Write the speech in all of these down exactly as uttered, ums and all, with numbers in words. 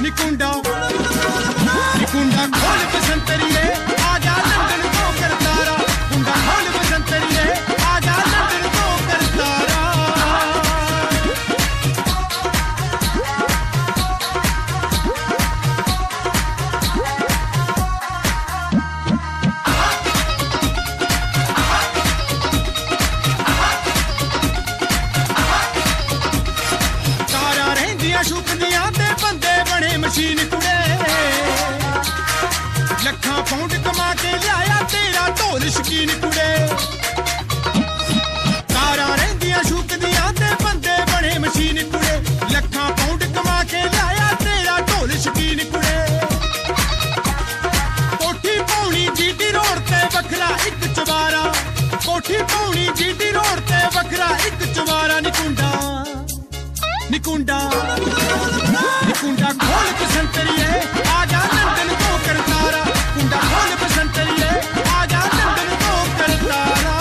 निकुंडा निकुंडा खोल बसंतरिए आजा लंदन तो करतारा कुंडा खोल बसंतरिए आजा लंदन तो करतारा तारा रहंदियां शुकदियां ते बंदे बने मशीन कुड़े लखां पाउंड कमा के लिया तेरा ढोल शकीन कुड़े तारा रहंदियां शुकदियां ते बंदे बने मशीन कुड़े लखां पाउंड कमा के लिया तेरा ढोल शकीन कुड़े कोठी पाउनी जीटी रोड ते वखरा एक चवारा कोठी पाउनी जीटी रोड ते वखरा एक चवारा निकुंडा निकुंडा निकुंडा खोल बसंतरिए आजा लंदन तो करतारा कुंडा खोल बसंतरिए आजा लंदन तो करतारा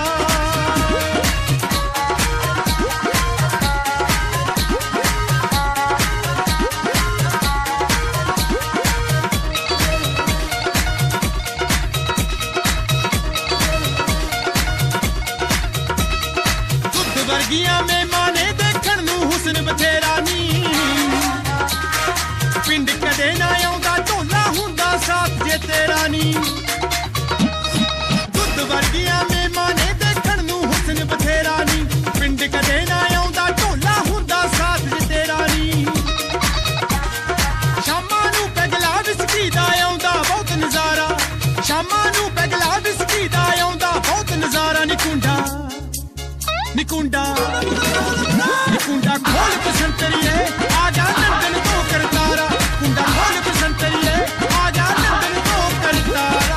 दुध वर्गियां मेहमाने देखण नूं हुस्न बथेरा नी पिंड कदे ना आउंदा ढोला हुंदा साथ जे तेरा नी दुध वर्गियां मेहमाने देखण नूं हुस्न बथेरा नी पिंड कदे ना आउंदा ढोला हुंदा साथ जे तेरा नी शामां नूं पैगला विस्की दा आउंदा बहुत नज़ारा शामां नूं पैगला विस्की दा आउंदा बहुत नज़ारा निकुंडा निकुंडा निकुंडा खोल बसंतरिए आजा लंदन तो करतारा कुंडा खोल बसंतरिए आजा लंदन तो करतारा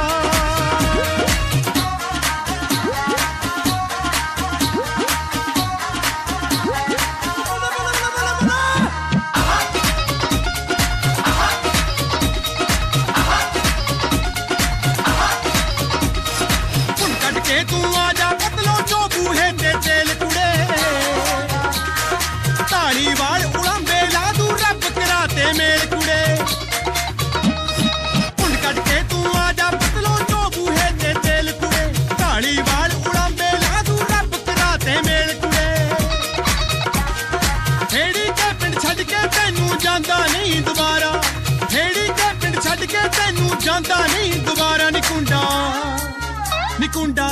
पुन कट के तू आजा पतलो जो बूहे ते तेल कुड़े ताली वाल उड़ांबे ला दू रब कराते मेल कुड़े पुन कट के तू आजा पतलो जो बूहे ते तेल कुड़े ताली वाल उड़ांबे ला दू रब कराते मेल कुड़े हेड़ी के पिंड छड़ के तैनू जांदा नहीं दोबारा हेड़ी के पिंड छड़ के तैनू जांदा नहीं दोबारा निकुंडा निकुंडा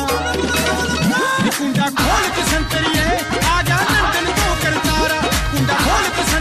निकुंडा खोल बसंतरिए आजा लंदन तो करतारा कुंडा खोल बसंतरिए